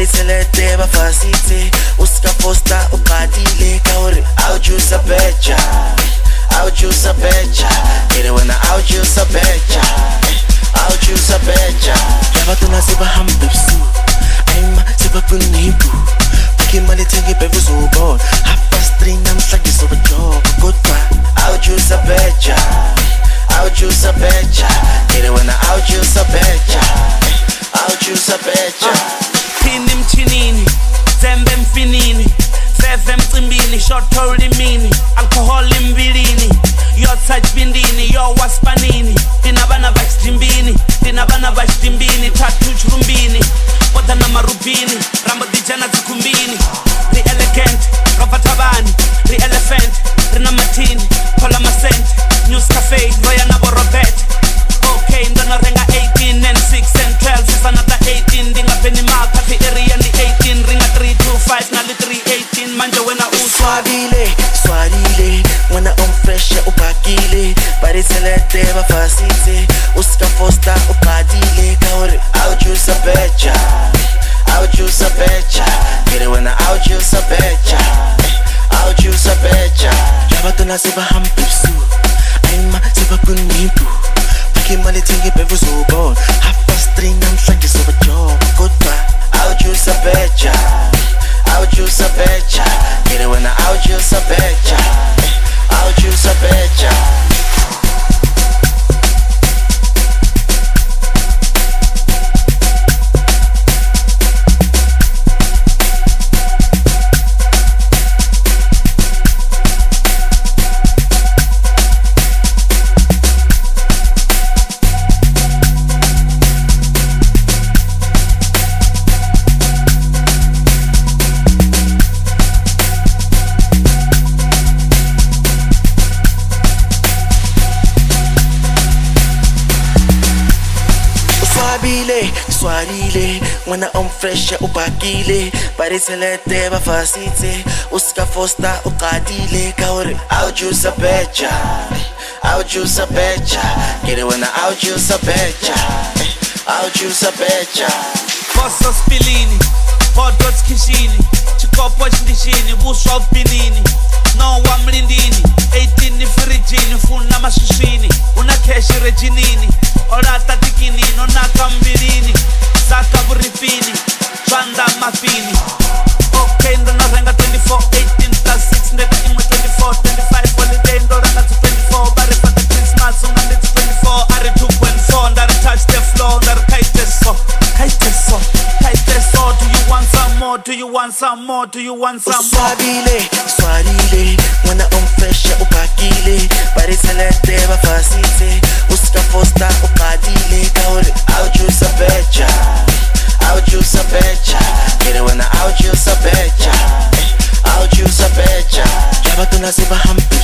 Pariselete bafasitse uska posta ukadile kauri aujusa becha aujusa becha ile wana aujusa becha aujusa becha yabatuna siba hambipsu aima siba punibu pakimali tenge bevuzubo hapastri namhlagi soba job kodwa aujusa becha aujusa becha ile wana aujusa becha aujusa becha Pini mchinini, zembe mfinini, feve mtimbini, short holy mini, alcohol imbilini, yo touch bindini, yo waspanini, tinabana bachimbini, tinabana bachimbini, tatu churumbini, potana marubini, rambo dijana zikumbini, the elegant, rovatabani, the elephant, rina matini, kola masent, news cafe, roya nabo robet, okay, ndona renga 18 and 6 and 12 is another 18, dinga penny mark, the area and the 18, ringa 325, nali 318, manja wena Swabile, swalile, wana fresh upakile, pariselete bafasitse, uska posta ukadile, kauri aujusa becha, aujusa becha, kire wana aujusa becha, aujusa becha, yabatuna siba hambipsu, aima siba punibu, pakimali tingi bevuzubo, hapastri namhlagi soba job, kodwa aujusa becha, aujusa becha, kile wana aujusa becha, aujusa becha. Swarile, wana fresh upakile, pariselete bafasitse, uska fosta ukadile, kauri aujusa becha, aujusa becha, kile wana aujusa becha, aujusa becha. Bosso spilini, podots kishini, chikopo chindishini, buswa upinini, no wa mlindini, 18 firijini, funa mashushini, una keshi rejinini, orata tikinini, onaka mbilini, saka buripini, chanda mafini. Okay, ndona renga 24, 18 plus 6, ndeka imwe 24, 25, holiday, ndora natu 24, bari fata Christmas, unandeti 24, ari 2.4, ndari touch the floor, ndari kaiteso, kaiteso, kaiteso, do you want some more, do you want some more, do you want some more? Swabile, swalile, wana fresh upakile, pariselete bafasitse, uska posta ukadile, kauri aujusa becha, aujusa becha, kile wana aujusa becha, aujusa becha, yabatuna siba hampi